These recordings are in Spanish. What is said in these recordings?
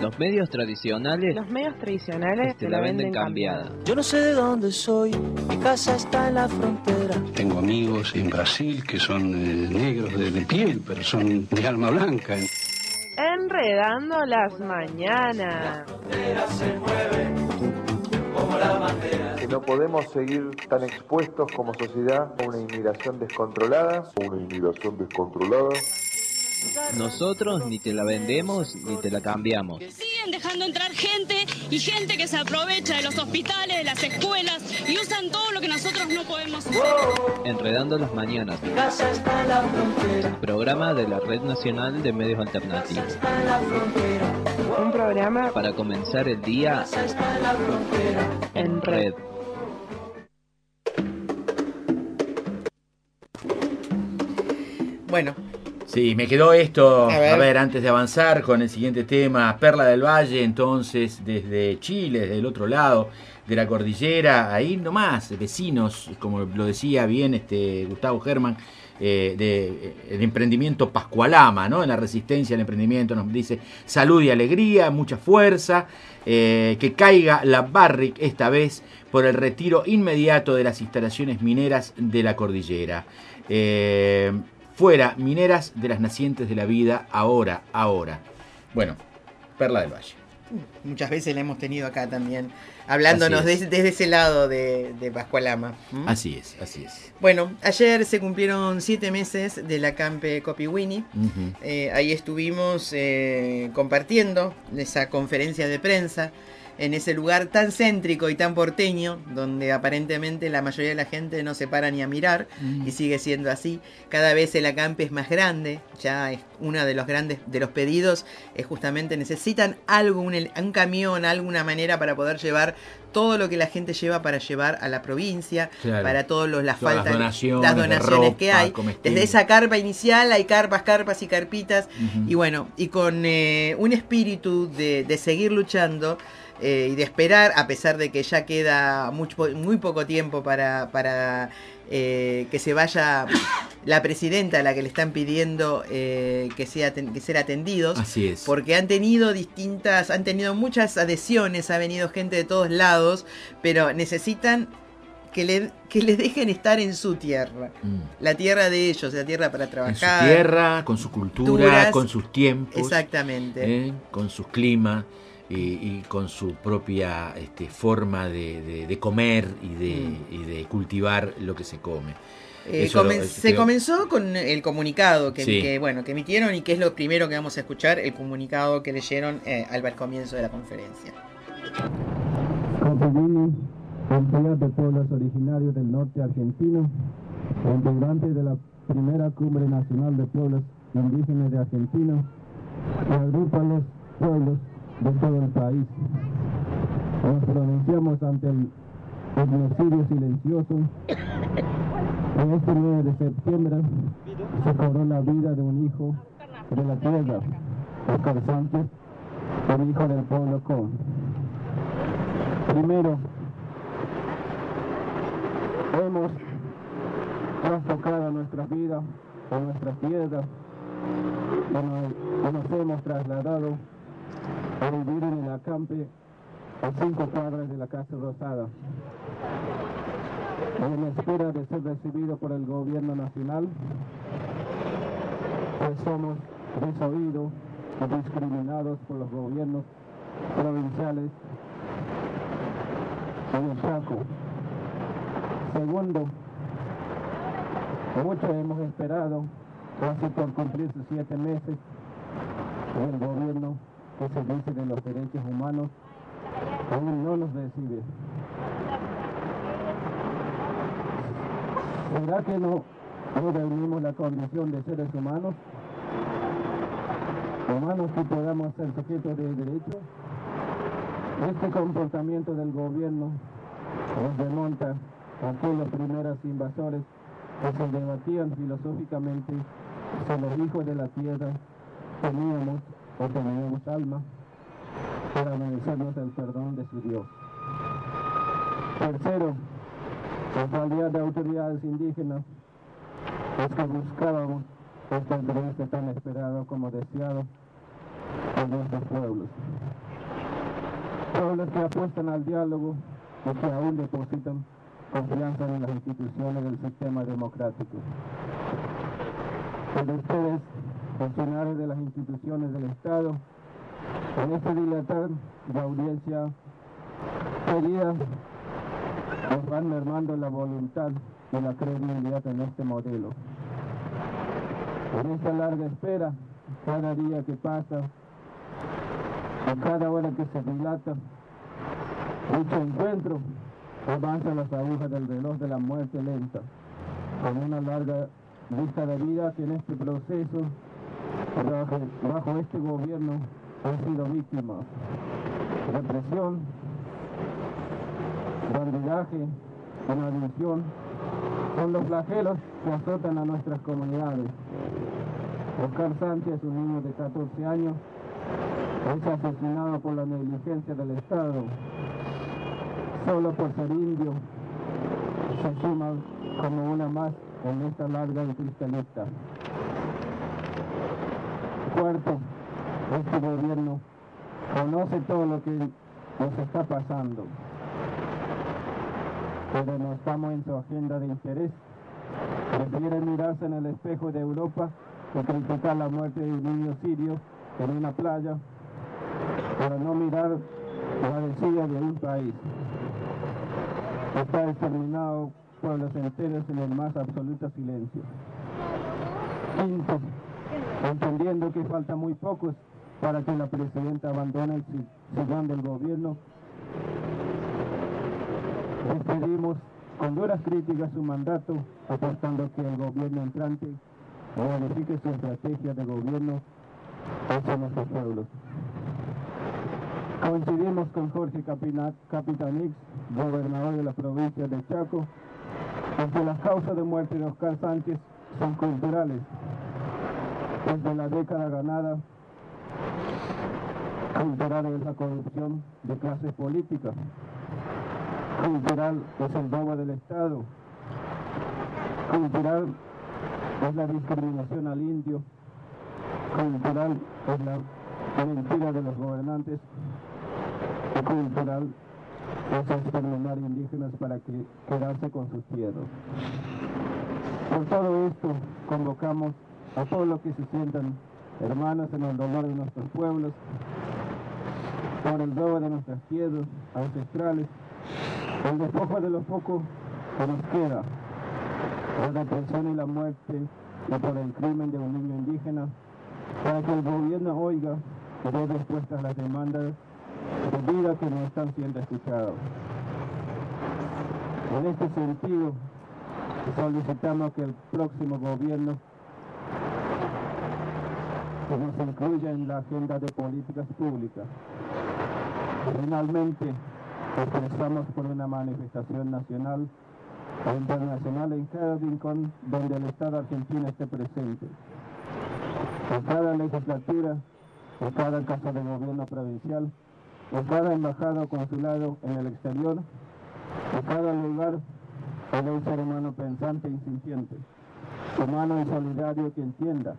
Los medios tradicionales te la venden cambiada. Yo no sé de dónde soy, mi casa está en la frontera. Tengo amigos en Brasil que son negros de piel, pero son de alma blanca. Enredando las mañanas. Se mueve como la bandera. Que no podemos seguir tan expuestos como sociedad a una inmigración descontrolada. Nosotros ni te la vendemos ni te la cambiamos. Siguen dejando entrar gente y gente que se aprovecha de los hospitales, de las escuelas y usan todo lo que nosotros no podemos hacer. Enredando las mañanas. Mi casa está en la frontera. Programa de la Red Nacional de Medios Alternativos. Está en la frontera. Un programa Para comenzar el día Está en la frontera. en red. Bueno. Sí, me quedó esto, A ver, antes de avanzar con el siguiente tema, Perla del Valle, entonces, desde Chile, desde el otro lado de la cordillera, ahí nomás, vecinos, como lo decía bien Gustavo Germán, del emprendimiento Pascualama, ¿no? En la resistencia al emprendimiento nos dice salud y alegría, mucha fuerza, que caiga la Barrick esta vez por el retiro inmediato de las instalaciones mineras de la cordillera. Fuera, mineras de las nacientes de la vida, ahora. Bueno, Perla del Valle. Muchas veces la hemos tenido acá también, hablándonos desde ese lado de Pascualama. Así es. Bueno, ayer se cumplieron 7 meses de la Campe Copiwini. Ahí estuvimos compartiendo esa conferencia de prensa en ese lugar tan céntrico y tan porteño, donde aparentemente la mayoría de la gente no se para ni a mirar, y sigue siendo así. Cada vez el acampe es más grande, ya es uno de los grandes de los pedidos, es justamente necesitan algo, un camión, alguna manera para poder llevar todo lo que la gente lleva para llevar a la provincia, claro, para todas las donaciones ropa, que hay. Desde esa carpa inicial hay carpas y carpitas, y bueno, y con un espíritu de seguir luchando, y de esperar, a pesar de que ya queda muy poco tiempo para que se vaya la presidenta a la que le están pidiendo que ser atendidos. Así es. Porque han tenido muchas adhesiones, ha venido gente de todos lados, pero necesitan que les dejen estar en su tierra, la tierra de ellos, la tierra para trabajar. En su tierra, con su cultura, con sus tiempos. Exactamente. Con sus climas. Y con su propia forma de comer y de cultivar lo que se come. Se comenzó con el comunicado que emitieron, y que es lo primero que vamos a escuchar, el comunicado que leyeron al comienzo de la conferencia. Copiwini, entidad de pueblos originarios del norte argentino, integrante de la primera Cumbre Nacional de Pueblos Indígenas de Argentina, que agrupa los pueblos de todo el país. Nos pronunciamos ante el genocidio silencioso. En este 9 de septiembre se cobró la vida de un hijo de la tierra, Oscar Sánchez, el hijo del pueblo Con. Primero, hemos trastocado nuestra vida en nuestra tierra, y nos hemos trasladado a vivir en el acampe a 5 cuadras de la Casa Rosada, en la espera de ser recibido por el gobierno nacional, pues somos desoídos y discriminados por los gobiernos provinciales y el Chaco. Segundo, mucho hemos esperado, casi por cumplir sus 7 meses, el gobierno que se dice de los derechos humanos aún no nos recibe. ¿Será que no reunimos la condición de seres humanos? Humanos que podamos ser sujetos de derechos. Este comportamiento del gobierno nos remonta a aquellos primeros invasores que se debatían filosóficamente si los hijos de la tierra teníamos alma para merecernos el perdón de su Dios. Tercero, en calidad de autoridades indígenas, es que buscábamos este entrevista tan esperado como deseado por nuestros pueblos. pueblos que apuestan al diálogo y que aún depositan confianza en las instituciones del sistema democrático. Pero ustedes, funcionarios de las instituciones del Estado, en este dilatar de audiencia querida, nos van mermando la voluntad y la credibilidad en este modelo. En esta larga espera, cada día que pasa, y cada hora que se dilata, dicho encuentro, avanzan las agujas del reloj de la muerte lenta, con una larga lista de vidas que en este proceso, bajo este gobierno, han sido víctimas. Represión, bandidaje, inadmisión, son los flagelos que azotan a nuestras comunidades. Oscar Sánchez, un niño de 14 años, es asesinado por la negligencia del Estado. Solo por ser indio, se suma como una más en esta larga y triste lista. Cuarto, este gobierno conoce todo lo que nos está pasando, pero no estamos en su agenda de interés. Prefieren mirarse en el espejo de Europa y criticar la muerte de un niño sirio en una playa, para no mirar la desidia de un país. Está exterminado pueblos enteros en el más absoluto silencio. Quinto, entendiendo que falta muy pocos para que la presidenta abandone el sillón del gobierno, despedimos con duras críticas su mandato, apostando que el gobierno entrante modifique su estrategia de gobierno hacia nuestros pueblos. Coincidimos con Jorge Capitanix, gobernador de la provincia de Chaco, en que las causas de muerte de Oscar Sánchez son culturales. Desde la década ganada, cultural es la corrupción de clases políticas, cultural es el robo del Estado, cultural es la discriminación al indio, cultural es la mentira de los gobernantes, y cultural es exterminar indígenas para quedarse con sus tierras. Por todo esto, convocamos a todos los que se sientan hermanos en el dolor de nuestros pueblos, por el robo de nuestras tierras ancestrales, el despojo de los pocos que nos queda, por la represión y la muerte y por el crimen de un niño indígena, para que el gobierno oiga y dé respuesta a las demandas de vida que no están siendo escuchadas. En este sentido, solicitamos que el próximo gobierno que nos incluya en la agenda de políticas públicas. Finalmente, expresamos por una manifestación nacional e internacional en cada rincón donde el Estado argentino esté presente. En cada legislatura, en cada casa de gobierno provincial, en cada embajada o consulado en el exterior, en cada lugar hay un ser humano pensante y sintiente, humano y solidario que entienda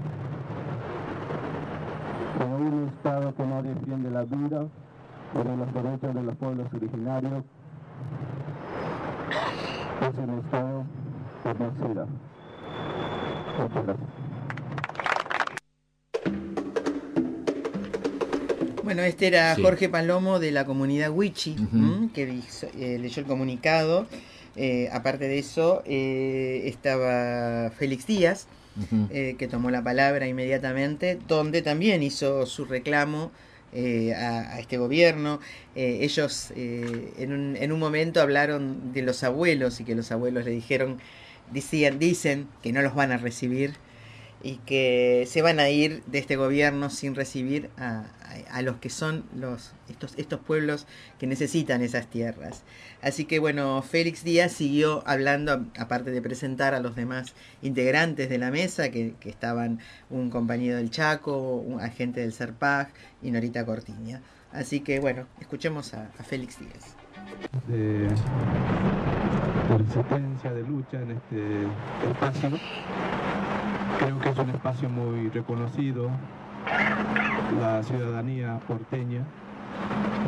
que un Estado que no defiende la vida o de los derechos de los pueblos originarios es un Estado genocida. Muchas gracias. Bueno, este era Sí. Jorge Palomo de la comunidad Wichi, que leyó el comunicado. Aparte de eso, estaba Félix Díaz, que tomó la palabra inmediatamente, donde también hizo su reclamo a este gobierno. Ellos en un momento hablaron de los abuelos y que los abuelos le dicen que no los van a recibir y que se van a ir de este gobierno sin recibir a los que son estos pueblos que necesitan esas tierras. Así que bueno, Félix Díaz siguió hablando, aparte de presentar a los demás integrantes de la mesa, que estaban un compañero del Chaco, un agente del Serpaj y Norita Cortiña. Así que bueno, escuchemos a Félix Díaz. De resistencia, de lucha en este espacio. Creo que es un espacio muy reconocido, la ciudadanía porteña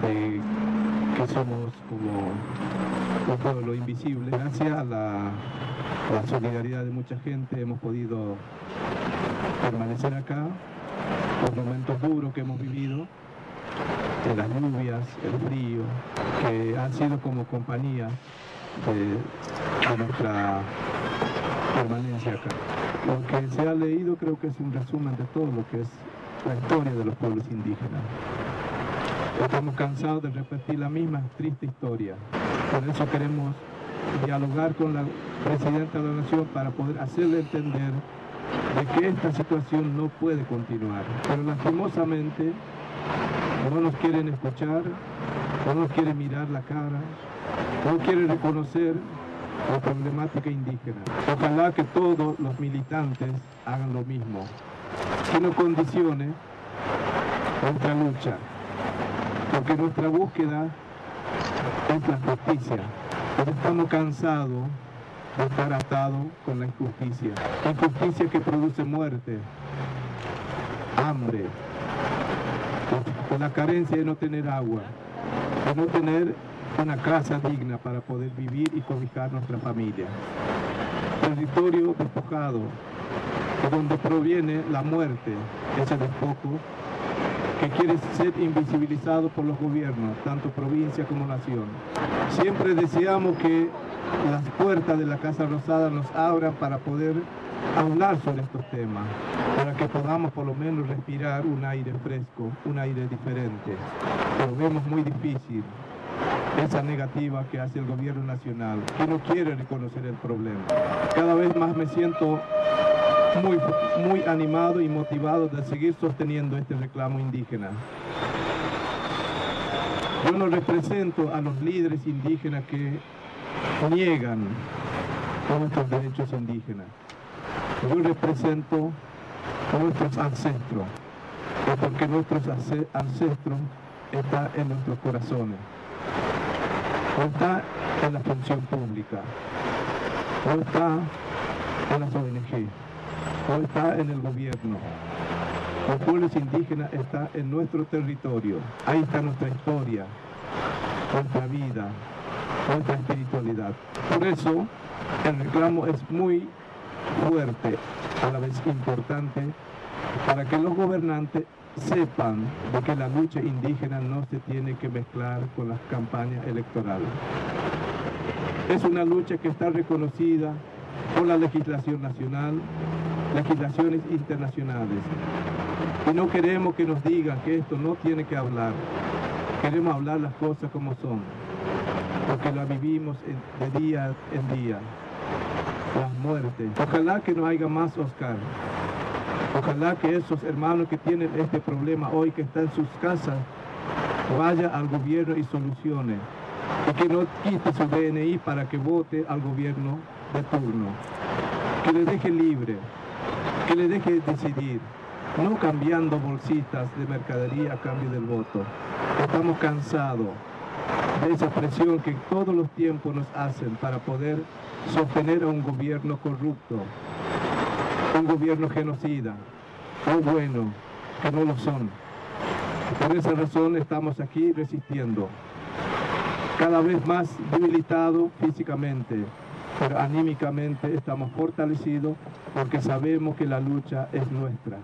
de que somos como un pueblo invisible. Gracias a la solidaridad de mucha gente hemos podido permanecer acá. Los momentos duros que hemos vivido, de las lluvias, el frío, que han sido como compañía de nuestra permanencia acá. Lo que se ha leído creo que es un resumen de todo lo que es la historia de los pueblos indígenas. Estamos cansados de repetir la misma triste historia. Por eso queremos dialogar con la Presidenta de la Nación para poder hacerle entender de que esta situación no puede continuar. Pero lastimosamente no nos quieren escuchar, no nos quieren mirar la cara, no quieren reconocer la problemática indígena. Ojalá que todos los militantes hagan lo mismo, que no condicione nuestra lucha, porque nuestra búsqueda es la justicia. Pero estamos cansados de estar atados con la injusticia. Injusticia que produce muerte, hambre, con la carencia de no tener agua, de no tener una casa digna para poder vivir y cobijar nuestra familia. Territorio despojado, de donde proviene la muerte, ese despojo, que quiere ser invisibilizado por los gobiernos, tanto provincia como nación. Siempre deseamos que las puertas de la Casa Rosada nos abran para poder hablar sobre estos temas, para que podamos por lo menos respirar un aire fresco, un aire diferente. Pero vemos muy difícil esa negativa que hace el gobierno nacional, que no quiere reconocer el problema. Cada vez más me siento muy animado y motivado de seguir sosteniendo este reclamo indígena. Yo no represento a los líderes indígenas que niegan nuestros derechos indígenas. Yo represento a nuestros ancestros, porque nuestros ancestros están en nuestros corazones, no está en la función pública, no está en las ONG, no está en el gobierno. Los pueblos indígenas están en nuestro territorio. Ahí está nuestra historia, nuestra vida, nuestra espiritualidad. Por eso el reclamo es muy fuerte, a la vez importante, para que los gobernantes sepan de que la lucha indígena no se tiene que mezclar con las campañas electorales. Es una lucha que está reconocida por la legislación nacional, legislaciones internacionales. Y no queremos que nos digan que esto no tiene que hablar. Queremos hablar las cosas como son, porque las vivimos de día en día. Las muertes. Ojalá que no haya más Oscar. Ojalá que esos hermanos que tienen este problema hoy, que están en sus casas, vaya al gobierno y solucione. Y que no quite su DNI para que vote al gobierno de turno. Que le deje libre, que le deje decidir, no cambiando bolsitas de mercadería a cambio del voto. Estamos cansados de esa presión que todos los tiempos nos hacen para poder sostener a un gobierno corrupto, un gobierno genocida, o bueno, que no lo son. Por esa razón estamos aquí resistiendo, cada vez más debilitados físicamente, pero anímicamente estamos fortalecidos porque sabemos que la lucha es nuestra.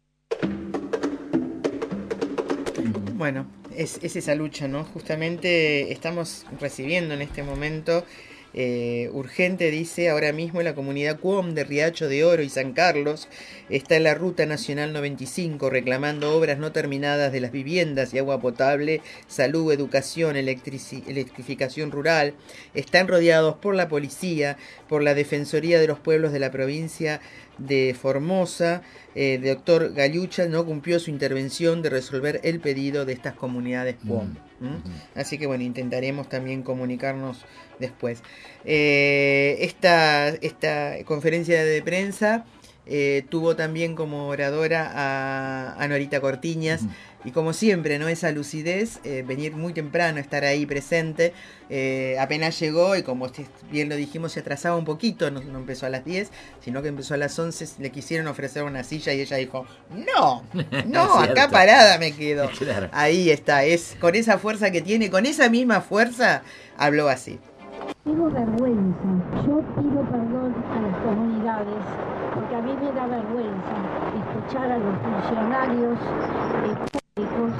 Bueno, es esa lucha, ¿no? Justamente estamos recibiendo en este momento urgente, dice, ahora mismo en la comunidad Cuom de Riacho de Oro y San Carlos está en la Ruta Nacional 95 reclamando obras no terminadas de las viviendas y agua potable, salud, educación, electrificación rural. Están rodeados por la policía, por la Defensoría de los Pueblos de la provincia de Formosa. Doctor Galiucha no cumplió su intervención de resolver el pedido de estas comunidades Cuom. Así que bueno, intentaremos también comunicarnos después. Esta conferencia de prensa Tuvo también como oradora a Norita Cortiñas. Y como siempre, ¿no? Esa lucidez, venir muy temprano, estar ahí presente. Apenas llegó y como bien lo dijimos, se atrasaba un poquito, no empezó a las 10, sino que empezó a las 11, le quisieron ofrecer una silla y ella dijo, no, acá parada me quedo. Claro. Ahí está, es con esa fuerza que tiene, con esa misma fuerza, habló así. Tengo vergüenza, yo pido perdón a las comunidades, porque a mí me da vergüenza escuchar a los funcionarios públicos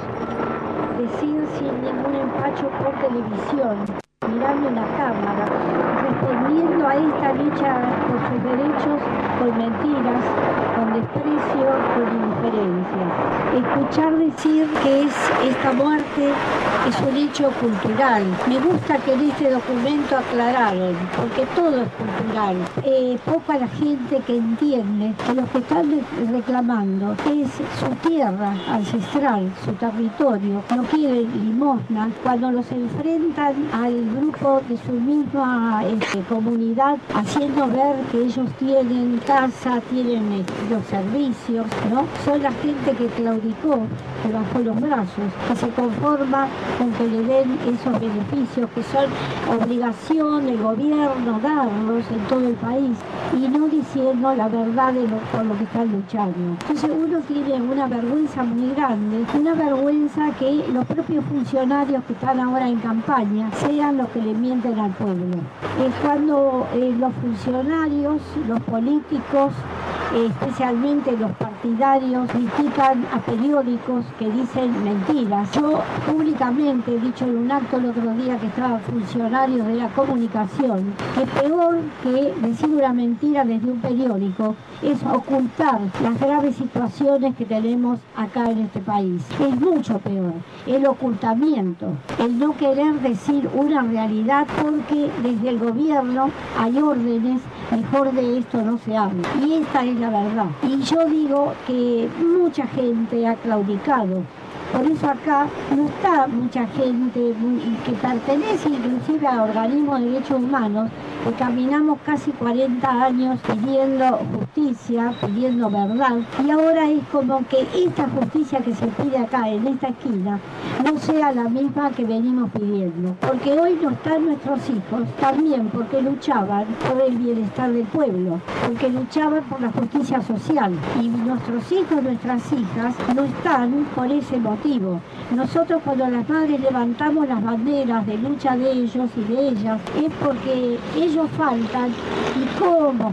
decir sin ningún empacho por televisión, mirando en la cámara, respondiendo a esta lucha por sus derechos con mentiras, con desprecio, con indiferencia. Escuchar decir que esta muerte es un hecho cultural. Me gusta que en este documento aclararon, porque todo es cultural. Poca la gente que entiende que lo que están reclamando es su tierra ancestral, su territorio. No quieren limosna. Cuando los enfrentan al grupo de su misma comunidad, haciendo ver que ellos tienen casa, tienen los servicios, ¿no? Son la gente que claudicó, que bajó los brazos, que se conforma con que le den esos beneficios que son obligación del gobierno darlos en todo el país y no diciendo la verdad por lo que están luchando. Entonces uno tiene una vergüenza muy grande, una vergüenza que los propios funcionarios que están ahora en campaña sean los que le mienten al pueblo. Es cuando los funcionarios, los políticos, especialmente los partidarios, critican a periódicos que dicen mentiras. Yo públicamente he dicho en un acto el otro día que estaban funcionarios de la comunicación que peor que decir una mentira desde un periódico es ocultar las graves situaciones que tenemos acá en este país. Es mucho peor el ocultamiento, el no querer decir una realidad porque desde el gobierno hay órdenes, mejor de esto no se habla. Y esta es la verdad. Y yo digo que mucha gente ha claudicado. Por eso acá no está mucha gente que pertenece inclusive a organismos de derechos humanos, que caminamos casi 40 años pidiendo justicia, pidiendo verdad, y ahora es como que esta justicia que se pide acá en esta esquina no sea la misma que venimos pidiendo, porque hoy no están nuestros hijos, también porque luchaban por el bienestar del pueblo, porque luchaban por la justicia social, y nuestros hijos, nuestras hijas no están por ese motivo. Nosotros cuando las madres levantamos las banderas de lucha de ellos y de ellas es porque ellos faltan y cómo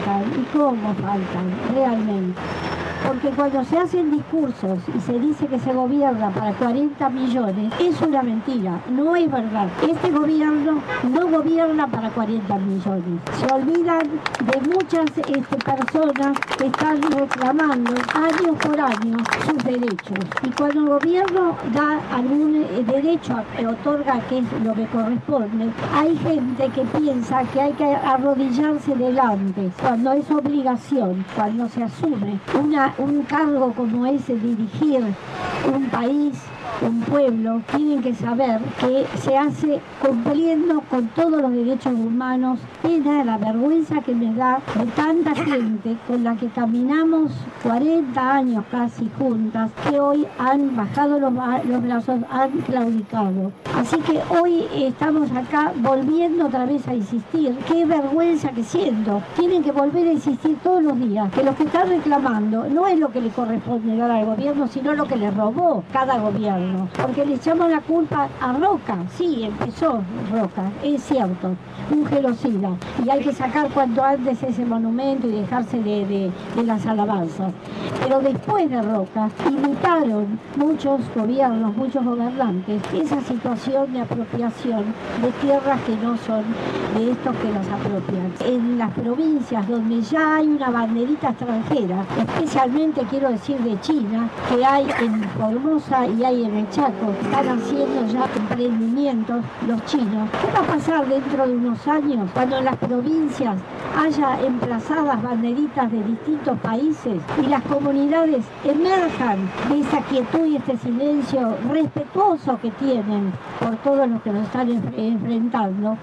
faltan realmente. Porque cuando se hacen discursos y se dice que se gobierna para 40 millones, es una mentira, no es verdad. Este gobierno no gobierna para 40 millones. Se olvidan de muchas personas que están reclamando año por año sus derechos. Y cuando el gobierno da algún derecho, otorga que es lo que corresponde, hay gente que piensa que hay que arrodillarse delante, cuando es obligación, cuando se asume un cargo como ese, dirigir un país, un pueblo, tienen que saber que se hace cumpliendo con todos los derechos humanos. Pena la vergüenza que me da de tanta gente con la que caminamos 40 años casi juntas, que hoy han bajado los brazos, han claudicado. Así que hoy estamos acá volviendo otra vez a insistir. Qué vergüenza que siento. Tienen que volver a insistir todos los días que lo que están reclamando no es lo que le corresponde dar al gobierno, sino lo que le robó cada gobierno. Porque le echamos la culpa a Roca. Sí, empezó Roca, es cierto, un genocida. Y hay que sacar cuanto antes ese monumento y dejarse de las alabanzas. Pero después de Roca, imitaron muchos gobiernos, muchos gobernantes, esa situación de apropiación de tierras que no son de estos que las apropian. En las provincias donde ya hay una banderita extranjera, especialmente quiero decir de China, que hay en Formosa y hay en el Chaco, están haciendo ya emprendimientos los chinos. ¿Qué va a pasar dentro de unos años cuando en las provincias haya emplazadas banderitas de distintos países y las comunidades emerjan de esa quietud y este silencio respetuoso que tienen por todos los que nos están enfrentando?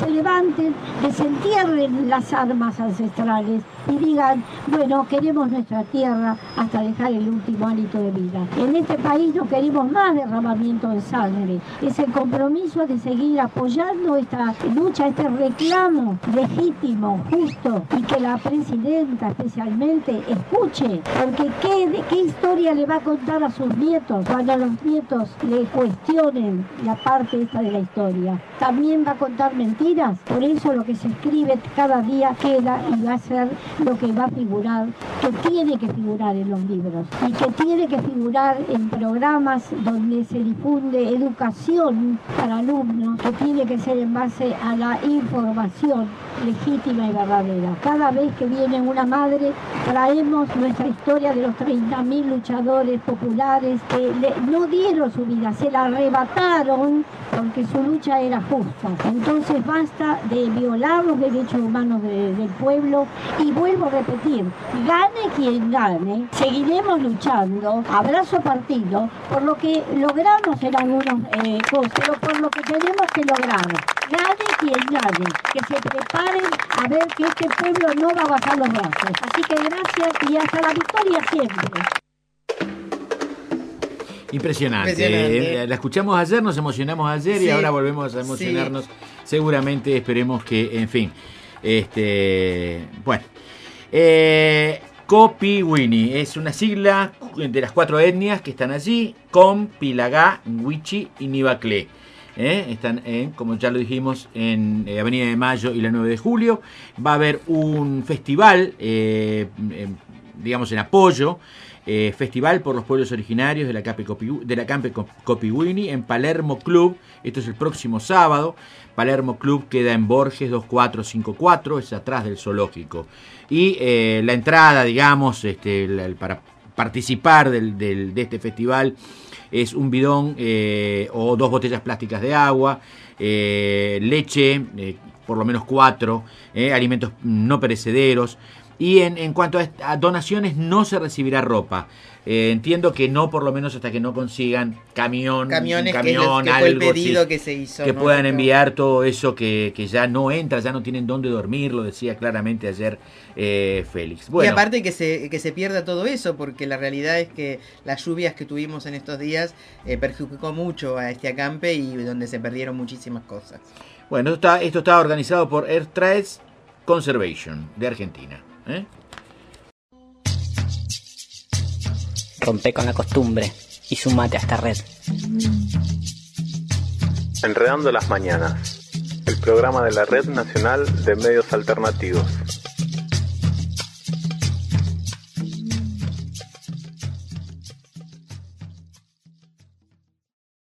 se levanten, desentierren las armas ancestrales y digan, bueno, queremos nuestra tierra hasta dejar el último hálito de vida. En este país no queremos más derramamiento de sangre. Es el compromiso de seguir apoyando esta lucha, este reclamo legítimo, justo, y que la presidenta especialmente escuche, porque ¿qué historia le va a contar a sus nietos cuando los nietos le cuestionen la parte esta de la historia? También va a contar mentiras. Por eso lo que se escribe cada día queda y va a ser lo que va a figurar, que tiene que figurar en los libros y que tiene que figurar en programas donde se difunde educación para alumnos, que tiene que ser en base a la información legítima y verdadera. Cada vez que viene una madre, traemos nuestra historia de los 30.000 luchadores populares que no dieron su vida, se la arrebataron porque su lucha era justa. Entonces basta de violar los derechos humanos del pueblo y vuelvo a repetir, gane quien gane, seguiremos luchando, abrazo partido, por lo que logramos en algunos cosas, pero por lo que tenemos que lograr. Gane quien gane, que se preparen a ver que este pueblo no va a bajar los brazos. Así que gracias y hasta la victoria siempre. Impresionante. La escuchamos ayer, nos emocionamos ayer, sí, y ahora volvemos a emocionarnos. Sí. Seguramente, esperemos que, en fin. Bueno. Copiwini es una sigla de las 4 etnias que están allí: Com, Pilagá, Wichi y Nivaclé. Están como ya lo dijimos, en Avenida de Mayo y la 9 de Julio. Va a haber un festival, digamos en apoyo, festival por los pueblos originarios de la Campe Copiwini en Palermo Club. Esto es el próximo sábado. Palermo Club queda en Borges 2454, es atrás del zoológico. Y la entrada, digamos, para participar de este festival es un bidón o 2 botellas plásticas de agua, leche, por lo menos 4, alimentos no perecederos. Y en cuanto a donaciones, no se recibirá ropa. Entiendo que no, por lo menos hasta que no consigan camiones, que fue el pedido que se hizo, que puedan enviar todo eso que ya no entra, ya no tienen dónde dormir, lo decía claramente ayer Félix. Bueno. Y aparte que se pierda todo eso, porque la realidad es que las lluvias que tuvimos en estos días perjudicó mucho a este acampe y donde se perdieron muchísimas cosas. Bueno, esto está organizado por Earth Trades Conservation de Argentina. Rompe con la costumbre y sumate a esta red. Enredando las mañanas, el programa de la Red Nacional de Medios Alternativos.